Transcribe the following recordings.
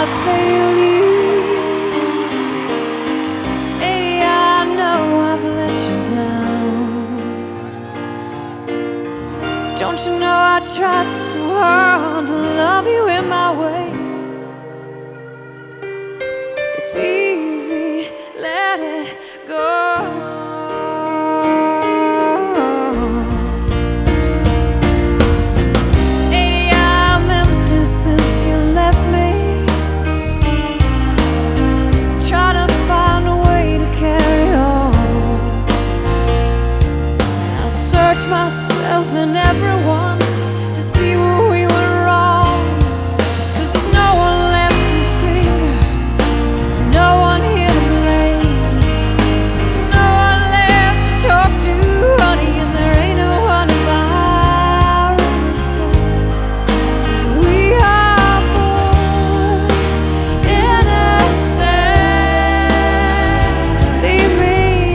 failed you. And yeah, I know I've let you down. Don't you know I tried so hard to love you in my way? It's easy, let it go. Myself and everyone to see where we went wrong. 'Cause there's no one left to finger, there's no one here to blame, there's no one left to talk to, honey, and there ain't no one of our innocence. 'Cause we are born innocent. Leave me.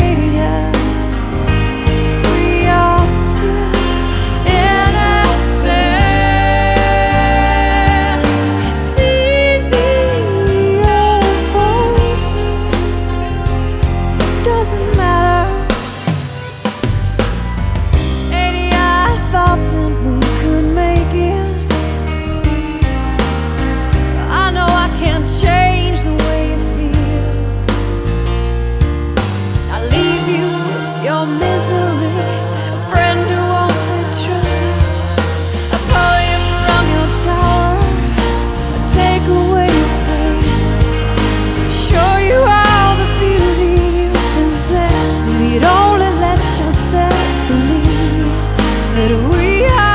Your misery, a friend who won't betray. I pull you from your tower, I take away your pain, show you all the beauty you possess. If you'd only let yourself believe that we are